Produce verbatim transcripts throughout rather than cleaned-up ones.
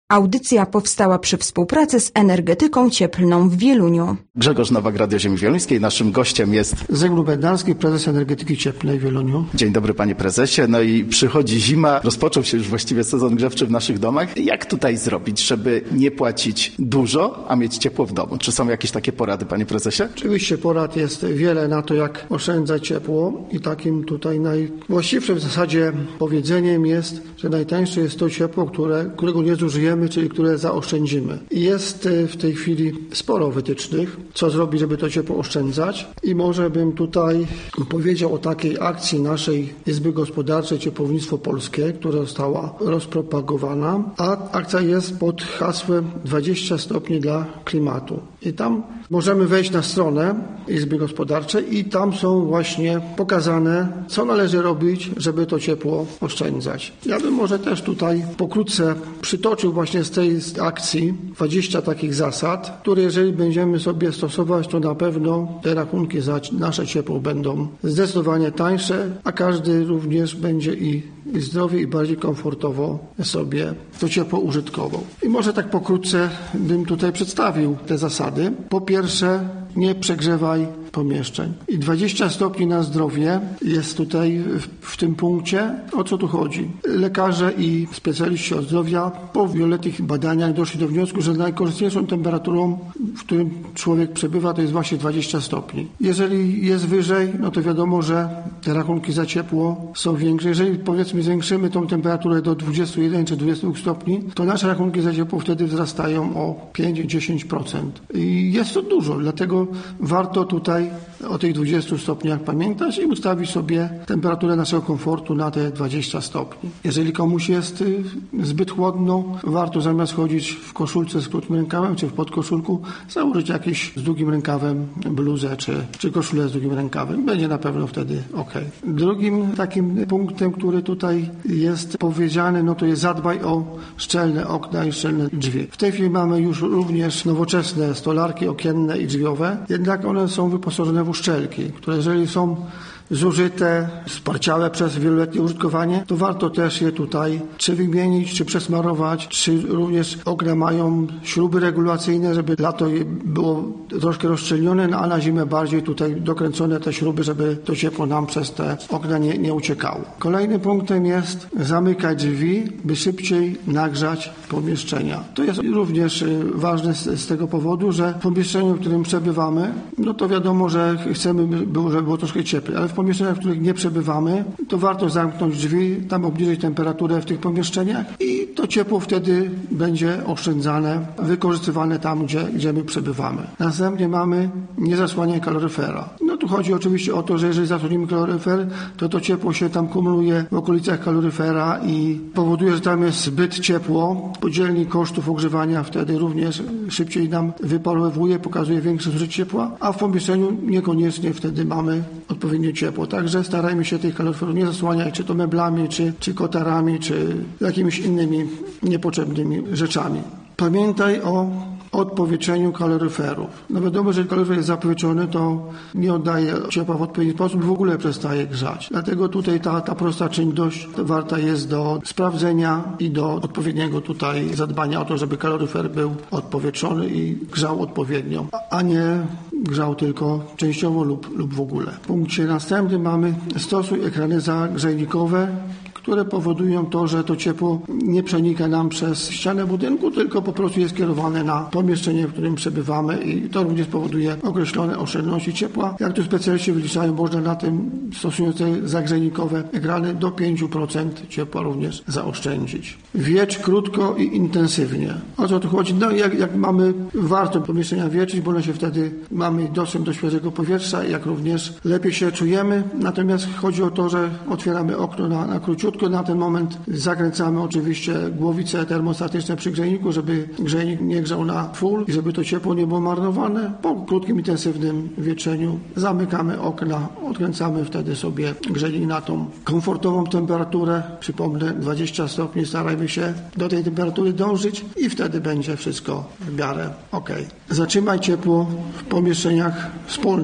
Audycja powstała przy współpracy z Energetyką Cieplną w Wieluniu. Grzegorz Nowak, Radio Ziemi Wieluńskiej. Naszym gościem jest Zygmunt Bednarski, prezes Energetyki Cieplnej w Wieluniu. Dzień dobry, panie prezesie. No i przychodzi zima, rozpoczął się już właściwie sezon grzewczy w naszych domach. Jak tutaj zrobić, żeby nie płacić dużo, a mieć ciepło w domu? Czy są jakieś takie porady, panie prezesie? Oczywiście porad jest wiele na to, jak oszczędzać ciepło i takim tutaj najwłaściwszym w zasadzie powiedzeniem jest, że najtańsze jest to ciepło, które, którego nie zużyjemy, czyli które zaoszczędzimy. Jest w tej chwili sporo wytycznych, co zrobić, żeby to ciepło oszczędzać i może bym tutaj powiedział o takiej akcji naszej Izby Gospodarczej Ciepłownictwo Polskie, która została rozpropagowana, a akcja jest pod hasłem dwadzieścia stopni dla klimatu. I tam możemy wejść na stronę Izby Gospodarczej i tam są właśnie pokazane, co należy robić, żeby to ciepło oszczędzać. Ja bym może też tutaj pokrótce przytoczył właśnie z tej akcji dwadzieścia takich zasad, które jeżeli będziemy sobie stosować, to na pewno te rachunki za nasze ciepło będą zdecydowanie tańsze, a każdy również będzie i, i zdrowie i bardziej komfortowo sobie to ciepło użytkował. I może tak pokrótce bym tutaj przedstawił te zasady. Po pierwsze, nie przegrzewaj pomieszczeń. I dwadzieścia stopni na zdrowie jest tutaj w, w tym punkcie. O co tu chodzi? Lekarze i specjaliści od zdrowia po wieloletnich badaniach doszli do wniosku, że najkorzystniejszą temperaturą, w którym człowiek przebywa, to jest właśnie dwadzieścia stopni. Jeżeli jest wyżej, no to wiadomo, że te rachunki za ciepło są większe. Jeżeli powiedzmy zwiększymy tą temperaturę do dwudziestu jeden czy dwudziestu dwóch stopni, to nasze rachunki za ciepło wtedy wzrastają o pięć do dziesięciu procent. I jest to dużo, dlatego warto tutaj o tych dwudziestu stopniach pamiętać i ustawić sobie temperaturę naszego komfortu na te dwadzieścia stopni. Jeżeli komuś jest zbyt chłodno, warto zamiast chodzić w koszulce z krótkim rękawem czy w podkoszulku, założyć jakiś z długim rękawem bluzę czy, czy koszulę z długim rękawem. Będzie na pewno wtedy ok. Drugim takim punktem, który tutaj jest powiedziany, no to jest zadbaj o szczelne okna i szczelne drzwi. W tej chwili mamy już również nowoczesne stolarki okienne i drzwiowe, jednak one są wyposażone w uszczelki, które jeżeli są zużyte, sparciałe przez wieloletnie użytkowanie, to warto też je tutaj czy wymienić, czy przesmarować, czy również okna mają śruby regulacyjne, żeby lato było troszkę rozszczelnione, no a na zimę bardziej tutaj dokręcone te śruby, żeby to ciepło nam przez te okna nie, nie uciekało. Kolejnym punktem jest zamykać drzwi, by szybciej nagrzać pomieszczenia. To jest również ważne z, z tego powodu, że w pomieszczeniu, w którym przebywamy, no to wiadomo, że chcemy, żeby było troszkę cieplej, ale w pomieszczeniach, w których nie przebywamy, to warto zamknąć drzwi, tam obniżyć temperaturę w tych pomieszczeniach i to ciepło wtedy będzie oszczędzane, wykorzystywane tam, gdzie, gdzie my przebywamy. Następnie mamy niezasłanianie kaloryfera. No tu chodzi oczywiście o to, że jeżeli zasłonimy kaloryfer, to to ciepło się tam kumuluje w okolicach kaloryfera i powoduje, że tam jest zbyt ciepło. Podzielnik kosztów ogrzewania wtedy również szybciej nam wyparowuje, pokazuje większe zużycie ciepła, a w pomieszczeniu niekoniecznie wtedy mamy odpowiednio ciepło. Także starajmy się tych kaloryferów nie zasłaniać, czy to meblami, czy, czy kotarami, czy jakimiś innymi niepotrzebnymi rzeczami. Pamiętaj o odpowietrzeniu kaloryferów. No wiadomo, że jeżeli kaloryfer jest zapowietrzony, to nie oddaje ciepła w odpowiedni sposób, w ogóle przestaje grzać. Dlatego tutaj ta, ta prosta czynność warta jest do sprawdzenia i do odpowiedniego tutaj zadbania o to, żeby kaloryfer był odpowietrzony i grzał odpowiednio, a nie grzał tylko częściowo lub, lub w ogóle. W punkcie następnym mamy stosuj ekrany zagrzejnikowe, które powodują to, że to ciepło nie przenika nam przez ścianę budynku, tylko po prostu jest kierowane na pomieszczenie, w którym przebywamy i to również powoduje określone oszczędności ciepła. Jak tu specjaliści wyliczają, można na tym, stosując te zagrzejnikowe ekrany, do pięć procent ciepła również zaoszczędzić. Wiecz krótko i intensywnie. O co tu chodzi? No jak, jak mamy, warto pomieszczenia wieczyć, bo one się wtedy mamy dostęp do świeżego powietrza, jak również lepiej się czujemy. Natomiast chodzi o to, że otwieramy okno na, na króciutko. Na ten moment zakręcamy oczywiście głowice termostatyczne przy grzejniku, żeby grzejnik nie grzał na full i żeby to ciepło nie było marnowane. Po krótkim, intensywnym wietrzeniu zamykamy okna, odkręcamy wtedy sobie grzejnik na tą komfortową temperaturę. Przypomnę, dwadzieścia stopni, starajmy się do tej temperatury dążyć i wtedy będzie wszystko w miarę ok. Zatrzymaj ciepło w pomieszczeniach wspólnych.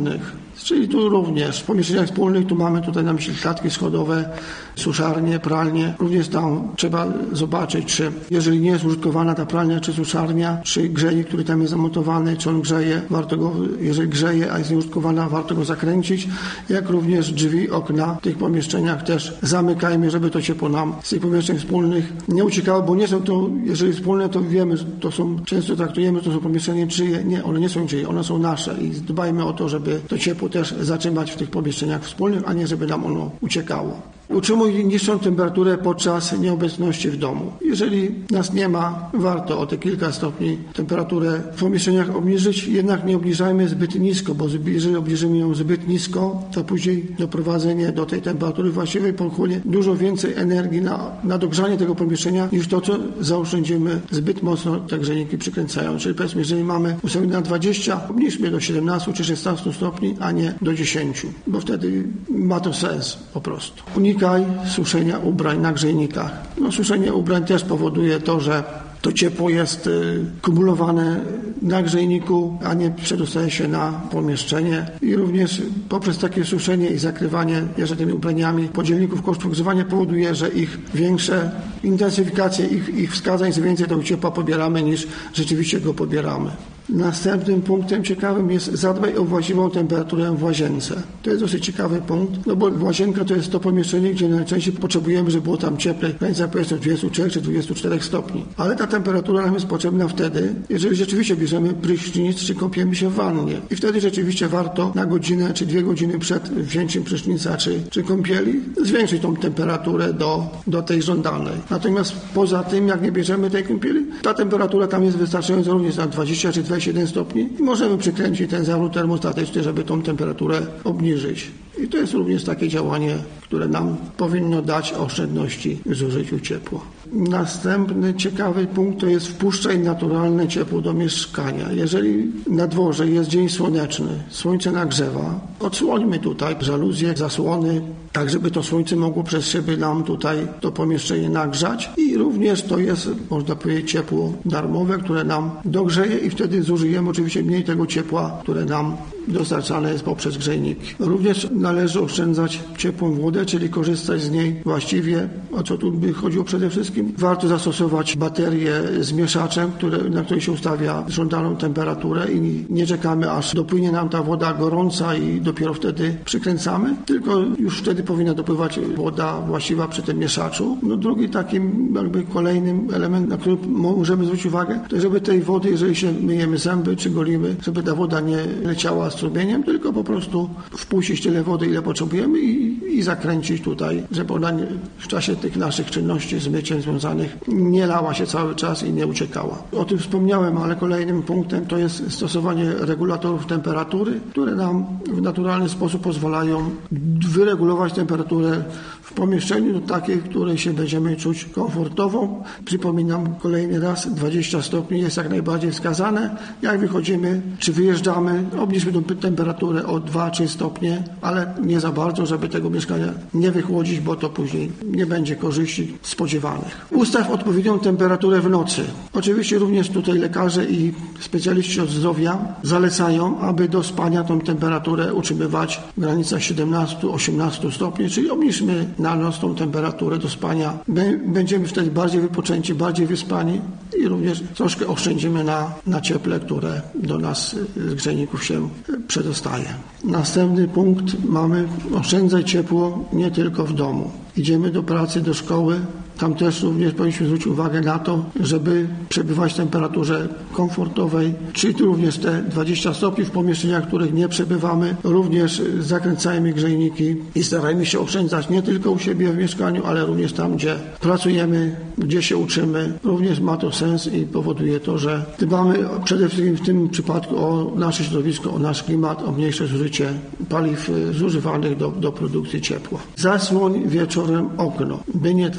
Czyli tu również w pomieszczeniach wspólnych tu mamy tutaj na myśli klatki schodowe, suszarnie, pralnie. Również tam trzeba zobaczyć, czy jeżeli nie jest użytkowana ta pralnia czy suszarnia, czy grzejnik, który tam jest zamontowany, czy on grzeje, warto go, jeżeli grzeje, a jest nieużytkowana, warto go zakręcić. Jak również drzwi, okna w tych pomieszczeniach też zamykajmy, żeby to ciepło nam z tych pomieszczeń wspólnych nie uciekało, bo nie są to, jeżeli wspólne, to wiemy, że to są, często traktujemy, że to są pomieszczenia czyje. Nie, one nie są czyje, one są nasze i dbajmy o to, żeby to ciepło też zatrzymać w tych pomieszczeniach wspólnych, a nie żeby nam ono uciekało. Utrzymuj niższą temperaturę podczas nieobecności w domu. Jeżeli nas nie ma, warto o te kilka stopni temperaturę w pomieszczeniach obniżyć, jednak nie obniżajmy zbyt nisko, bo jeżeli obniżymy ją zbyt nisko, to później doprowadzenie do tej temperatury właściwej pochłonie dużo więcej energii na, na dogrzanie tego pomieszczenia niż to, co zaoszczędzimy zbyt mocno te grzejniki przykręcając. Czyli powiedzmy, jeżeli mamy ustawione na dwadzieścia, obniżmy do siedemnastu czy szesnastu stopni, a nie do dziesięciu, bo wtedy ma to sens po prostu. Unikaj suszenia ubrań na grzejnikach. No, suszenie ubrań też powoduje to, że to ciepło jest y, kumulowane na grzejniku, a nie przedostaje się na pomieszczenie. I również poprzez takie suszenie i zakrywanie jeszcze tymi ubraniami podzielników kosztów ogrzewania powoduje, że ich większe intensyfikacje ich, ich wskazań, więcej tego ciepła pobieramy niż rzeczywiście go pobieramy. Następnym punktem ciekawym jest zadbaj o właściwą temperaturę w łazience. To jest dosyć ciekawy punkt, no bo łazienka to jest to pomieszczenie, gdzie najczęściej potrzebujemy, żeby było tam cieplej, w granicach powiedzmy dwudziestu trzech czy dwudziestu czterech stopni. Ale ta temperatura nam jest potrzebna wtedy, jeżeli rzeczywiście bierzemy prysznic czy kąpiemy się w wannie. I wtedy rzeczywiście warto na godzinę czy dwie godziny przed wzięciem prysznica czy, czy kąpieli zwiększyć tą temperaturę do, do tej żądanej. Natomiast poza tym, jak nie bierzemy tej kąpieli, ta temperatura tam jest wystarczająca również na dwadzieścia czy dwadzieścia jeden stopni i możemy przykręcić ten zawór termostatyczny, żeby tą temperaturę obniżyć. I to jest również takie działanie, które nam powinno dać oszczędności w zużyciu ciepła. Następny ciekawy punkt to jest wpuszczaj naturalne ciepło do mieszkania. Jeżeli na dworze jest dzień słoneczny, słońce nagrzewa, odsłońmy tutaj żaluzje, zasłony, tak żeby to słońce mogło przez szyby nam tutaj to pomieszczenie nagrzać i również to jest, można powiedzieć, ciepło darmowe, które nam dogrzeje i wtedy zużyjemy oczywiście mniej tego ciepła, które nam dostarczane jest poprzez grzejniki. Również należy oszczędzać ciepłą wodę, czyli korzystać z niej właściwie, o co tu by chodziło przede wszystkim. Warto zastosować baterię z mieszaczem, które, na której się ustawia żądaną temperaturę i nie czekamy, aż dopłynie nam ta woda gorąca i dopiero wtedy przykręcamy, tylko już wtedy powinna dopływać woda właściwa przy tym mieszaczu. No drugi takim jakby kolejnym elementem, na który możemy zwrócić uwagę, to żeby tej wody, jeżeli się myjemy zęby czy golimy, żeby ta woda nie leciała strumieniem, tylko po prostu wpuścić tyle wody, ile potrzebujemy i, i zakręcić tutaj, żeby ona nie, w czasie tych naszych czynności z myciem związanych nie lała się cały czas i nie uciekała. O tym wspomniałem, ale kolejnym punktem to jest stosowanie regulatorów temperatury, które nam w naturalny sposób pozwalają wyregulować temperaturę w pomieszczeniu do takiej, w której się będziemy czuć komfortowo. Przypominam kolejny raz, dwadzieścia stopni jest jak najbardziej wskazane. Jak wychodzimy czy wyjeżdżamy, obniżmy tą temperaturę o dwa trzy stopnie, ale nie za bardzo, żeby tego mieszkania nie wychłodzić, bo to później nie będzie korzyści spodziewanych. Ustaw odpowiednią temperaturę w nocy. Oczywiście również tutaj lekarze i specjaliści od zdrowia zalecają, aby do spania tą temperaturę utrzymywać w granicach siedemnaście do osiemnastu stopni, czyli obniżmy na noc tą temperaturę do spania. Będziemy wtedy bardziej wypoczęci, bardziej wyspani i również troszkę oszczędzimy na, na cieple, które do nas z grzejników się przedostaje. Następny punkt mamy oszczędzaj ciepło nie tylko w domu. Idziemy do pracy, do szkoły. Tam też również powinniśmy zwrócić uwagę na to, żeby przebywać w temperaturze komfortowej, czyli tu również te dwadzieścia stopni w pomieszczeniach, w których nie przebywamy. Również zakręcajmy grzejniki i starajmy się oszczędzać nie tylko u siebie w mieszkaniu, ale również tam, gdzie pracujemy, gdzie się uczymy. Również ma to sens i powoduje to, że dbamy przede wszystkim w tym przypadku o nasze środowisko, o nasz klimat, o mniejsze zużycie paliw zużywanych do, do produkcji ciepła. Zasłoń wieczorem okno, by nie tracić ciepła.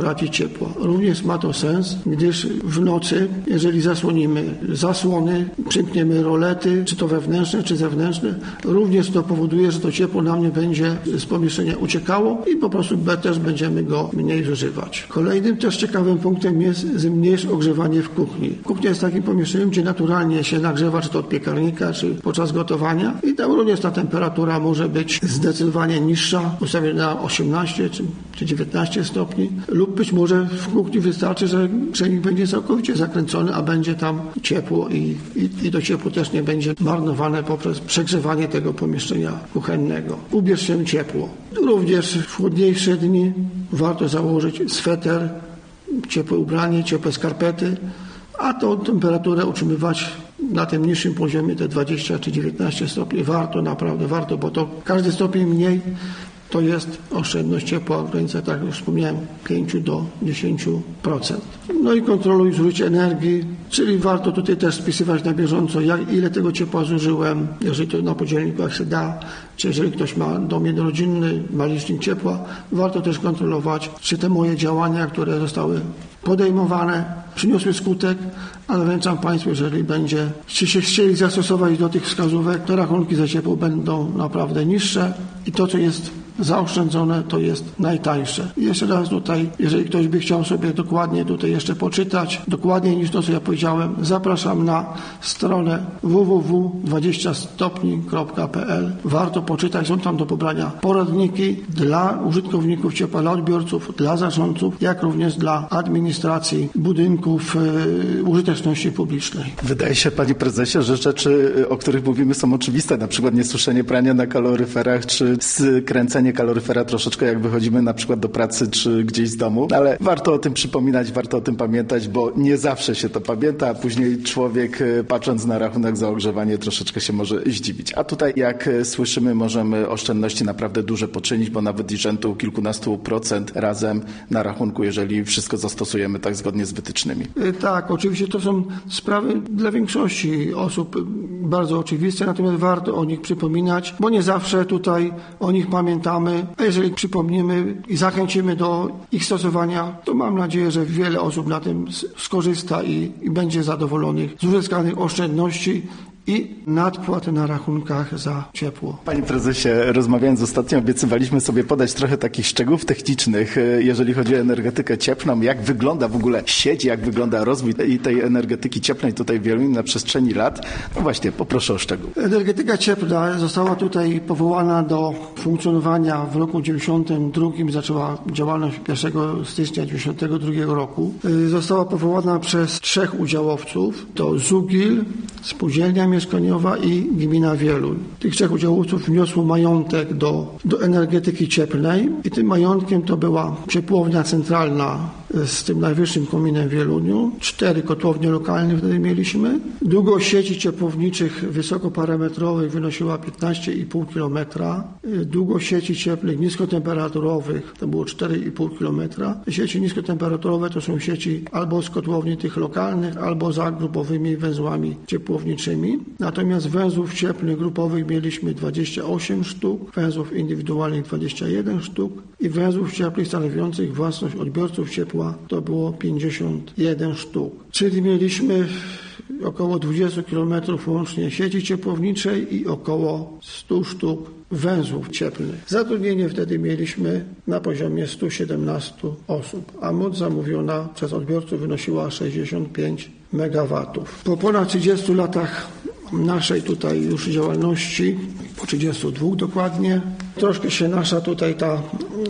ciepła. Również ma to sens, gdyż w nocy, jeżeli zasłonimy zasłony, przymkniemy rolety, czy to wewnętrzne, czy zewnętrzne, również to powoduje, że to ciepło nam nie będzie z pomieszczenia uciekało i po prostu też będziemy go mniej zużywać. Kolejnym też ciekawym punktem jest zmniejsz ogrzewanie w kuchni. Kuchnia jest takim pomieszczeniem, gdzie naturalnie się nagrzewa, czy to od piekarnika, czy podczas gotowania i tam również ta temperatura może być zdecydowanie niższa, ustawiona na osiemnaście czy, czy dziewiętnaście stopni, lub być może w kuchni wystarczy, że czajnik będzie całkowicie zakręcony, a będzie tam ciepło i, i, i to ciepło też nie będzie marnowane poprzez przegrzewanie tego pomieszczenia kuchennego. Ubierz się ciepło. Również w chłodniejsze dni warto założyć sweter, ciepłe ubranie, ciepłe skarpety, a tą temperaturę utrzymywać na tym niższym poziomie, te dwadzieścia czy dziewiętnaście stopni. Warto, naprawdę warto, bo to każdy stopień mniej to jest oszczędność ciepła w granicach, tak jak już wspomniałem, pięć do dziesięciu procent. No i kontroluj zużycie energii, czyli warto tutaj też spisywać na bieżąco, jak, ile tego ciepła zużyłem, jeżeli to na podzielniku jak się da, czy jeżeli ktoś ma dom jednorodzinny, ma licznik ciepła, warto też kontrolować, czy te moje działania, które zostały podejmowane, przyniosły skutek, ale wręczam Państwu, jeżeli będzie, czy się chcieli zastosować do tych wskazówek, to rachunki za ciepło będą naprawdę niższe i to, co jest zaoszczędzone, to jest najtańsze. I jeszcze raz tutaj, jeżeli ktoś by chciał sobie dokładnie tutaj jeszcze poczytać, dokładniej niż to, co ja powiedziałem, zapraszam na stronę w w w kropka dwadzieścia stopni kropka p l. Warto poczytać, są tam do pobrania poradniki dla użytkowników ciepła, dla odbiorców, dla zarządców, jak również dla administracji budynków yy, użyteczności publicznej. Wydaje się, panie prezesie, że rzeczy, o których mówimy, są oczywiste, na przykład niesuszenie prania na kaloryferach, czy skręcenie kaloryfera troszeczkę, jak wychodzimy na przykład do pracy, czy gdzieś z domu, ale warto o tym przypominać, warto o tym pamiętać, bo nie zawsze się to pamięta, a później człowiek, patrząc na rachunek za ogrzewanie, troszeczkę się może zdziwić. A tutaj, jak słyszymy, możemy oszczędności naprawdę duże poczynić, bo nawet i rzędu kilkunastu procent razem na rachunku, jeżeli wszystko zastosujemy tak zgodnie z wytycznymi. Tak, oczywiście to są sprawy dla większości osób bardzo oczywiste, natomiast warto o nich przypominać, bo nie zawsze tutaj o nich pamiętamy, a jeżeli przypomnimy i zachęcimy do ich stosowania, to mam nadzieję, że wiele osób na tym skorzysta i, i będzie zadowolonych z uzyskanych oszczędności i nadpłaty na rachunkach za ciepło. Panie prezesie, rozmawiając ostatnio, obiecywaliśmy sobie podać trochę takich szczegółów technicznych, jeżeli chodzi o energetykę cieplną, jak wygląda w ogóle sieć, jak wygląda rozwój tej, tej energetyki cieplnej tutaj w Wieluniu na przestrzeni lat. No właśnie, poproszę o szczegóły. Energetyka cieplna została tutaj powołana do funkcjonowania w roku dziewięćdziesiątym drugim, zaczęła działalność pierwszego stycznia dziewięćdziesiątego drugiego roku. Została powołana przez trzech udziałowców, to Zugil, Spółdzielnia Mieszkaniowa i Gmina Wieluń. Tych trzech udziałowców wniosło majątek do, do energetyki cieplnej i tym majątkiem to była ciepłownia centralna z tym najwyższym kominem w Wieluniu. Cztery kotłownie lokalne wtedy mieliśmy. Długość sieci ciepłowniczych wysokoparametrowych wynosiła piętnaście i pół kilometra. Długość sieci cieplnych niskotemperaturowych to było cztery i pół kilometra. Sieci niskotemperaturowe to są sieci albo z kotłowni tych lokalnych, albo za grupowymi węzłami ciepłowniczymi. Natomiast węzłów cieplnych grupowych mieliśmy dwadzieścia osiem sztuk, węzłów indywidualnych dwadzieścia jeden sztuk i węzłów cieplnych stanowiących własność odbiorców ciepła to było pięćdziesiąt jeden sztuk. Czyli mieliśmy około dwadzieścia kilometrów łącznie sieci ciepłowniczej i około stu sztuk węzłów cieplnych. Zatrudnienie wtedy mieliśmy na poziomie stu siedemnastu osób, a moc zamówiona przez odbiorców wynosiła sześćdziesiąt pięć megawatów. Po ponad trzydziestu latach naszej tutaj już działalności, po trzydziestu dwóch dokładnie, troszkę się nasza tutaj ta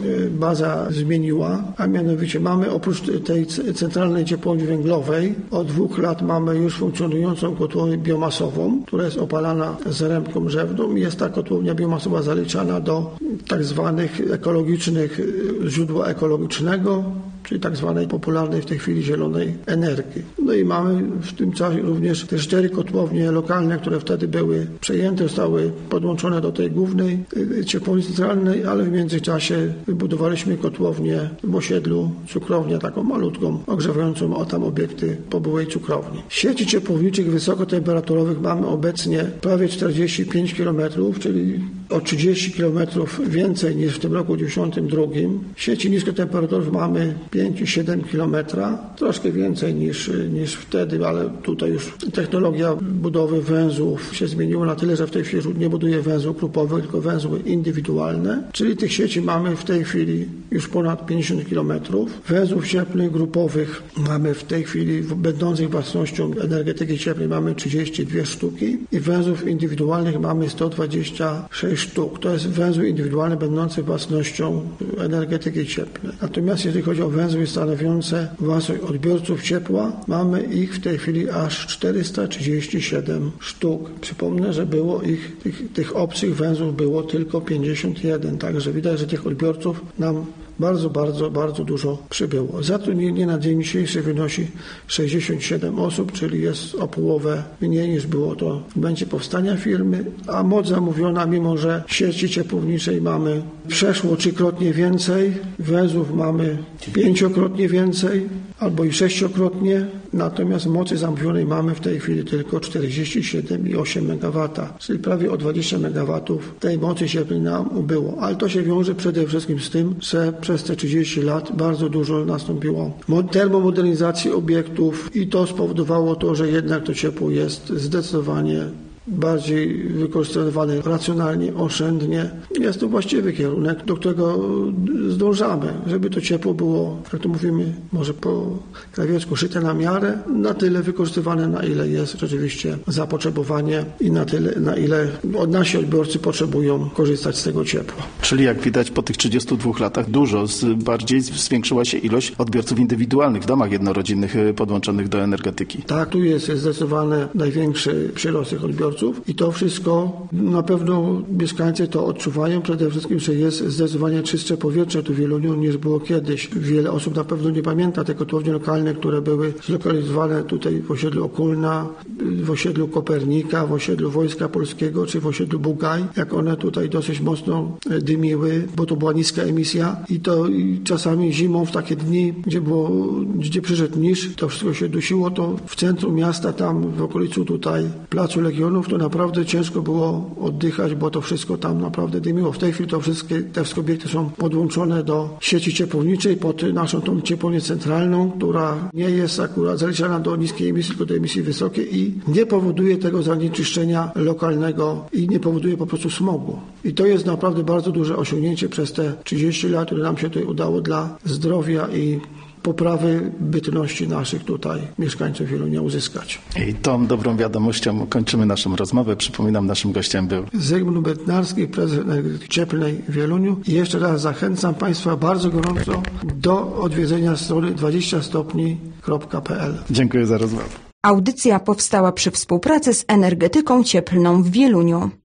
baza zmieniła, a mianowicie mamy oprócz tej centralnej ciepłowni węglowej od dwóch lat mamy już funkcjonującą kotłownię biomasową, która jest opalana z rębką drzewną i jest ta kotłownia biomasowa zaliczana do tak zwanych ekologicznych, źródła ekologicznego, czyli tak zwanej popularnej w tej chwili zielonej energii. No i mamy w tym czasie również te cztery kotłownie lokalne, które wtedy były przejęte, zostały podłączone do tej głównej ciepłowni centralnej, ale w międzyczasie wybudowaliśmy kotłownię w osiedlu, cukrownię taką malutką, ogrzewającą o tam obiekty po byłej cukrowni. Sieci ciepłowniczych wysokotemperaturowych mamy obecnie prawie czterdzieści pięć kilometrów, czyli o trzydzieści kilometrów więcej niż w tym roku dziewięćdziesiątym drugim. Sieci niskotemperaturów mamy pięć do siedmiu kilometrów, troszkę więcej niż, niż wtedy, ale tutaj już technologia budowy węzłów się zmieniła na tyle, że w tej chwili nie buduje węzłów grupowych, tylko węzły indywidualne, czyli tych sieci mamy w tej chwili już ponad pięćdziesiąt kilometrów. Węzłów cieplnych grupowych mamy w tej chwili, będących własnością energetyki cieplnej, mamy trzydzieści dwie sztuki i węzłów indywidualnych mamy sto dwadzieścia sześć sztuk. To jest węzły indywidualne będące własnością energetyki cieplnej. Natomiast jeżeli chodzi o węzły stanowiące własność odbiorców ciepła, mamy ich w tej chwili aż czterysta trzydzieści siedem sztuk. Przypomnę, że było ich, tych, tych obcych węzłów było tylko pięćdziesiąt jeden, także widać, że tych odbiorców nam bardzo, bardzo, bardzo dużo przybyło. Zatrudnienie na dzień dzisiejszy wynosi sześćdziesiąt siedem osób, czyli jest o połowę mniej niż było to w momencie powstania firmy, a moc zamówiona, mimo że sieci ciepłowniczej mamy przeszło trzykrotnie więcej, węzłów mamy pięciokrotnie więcej albo i sześciokrotnie, natomiast mocy zamówionej mamy w tej chwili tylko czterdzieści siedem i osiem megawatów, czyli prawie o dwadzieścia megawatów tej mocy cieplnej nam ubyło. Ale to się wiąże przede wszystkim z tym, że przez te trzydzieści lat bardzo dużo nastąpiło termomodernizacji obiektów i to spowodowało to, że jednak to ciepło jest zdecydowanie bardziej wykorzystywane racjonalnie, oszczędnie. Jest to właściwy kierunek, do którego zdążamy, żeby to ciepło było, jak to mówimy, może po krawiecku, szyte na miarę, na tyle wykorzystywane, na ile jest rzeczywiście zapotrzebowanie i na tyle, na ile nasi odbiorcy potrzebują korzystać z tego ciepła. Czyli jak widać po tych trzydziestu dwóch latach dużo bardziej zwiększyła się ilość odbiorców indywidualnych w domach jednorodzinnych podłączonych do energetyki. Tak, tu jest zdecydowanie największy przyrost tych odbiorców. I to wszystko, na pewno mieszkańcy to odczuwają, przede wszystkim, że jest zdecydowanie czystsze powietrze tu w Wieluniu niż było kiedyś. Wiele osób na pewno nie pamięta te kotłownie lokalne, które były zlokalizowane tutaj w osiedlu Okulna, w osiedlu Kopernika, w osiedlu Wojska Polskiego czy w osiedlu Bugaj, jak one tutaj dosyć mocno dymiły, bo to była niska emisja i to i czasami zimą w takie dni, gdzie było, gdzie przyszedł niż, to wszystko się dusiło, to w centrum miasta, tam w okolicy tutaj Placu Legionów, to naprawdę ciężko było oddychać, bo to wszystko tam naprawdę dymiło. W tej chwili to wszystkie te wszystkie obiekty są podłączone do sieci ciepłowniczej pod naszą tą ciepłownię centralną, która nie jest akurat zaliczana do niskiej emisji, tylko do emisji wysokiej i nie powoduje tego zanieczyszczenia lokalnego i nie powoduje po prostu smogu. I to jest naprawdę bardzo duże osiągnięcie przez te trzydzieści lat, które nam się tutaj udało dla zdrowia i poprawy bytności naszych tutaj mieszkańców Wielunia uzyskać. I tą dobrą wiadomością kończymy naszą rozmowę. Przypominam, naszym gościem był Zygmunt Bednarski, prezes Energetyki Cieplnej w Wieluniu. I jeszcze raz zachęcam Państwa bardzo gorąco do odwiedzenia strony dwadzieścia stopni kropka p l. Dziękuję za rozmowę. Audycja powstała przy współpracy z Energetyką Cieplną w Wieluniu.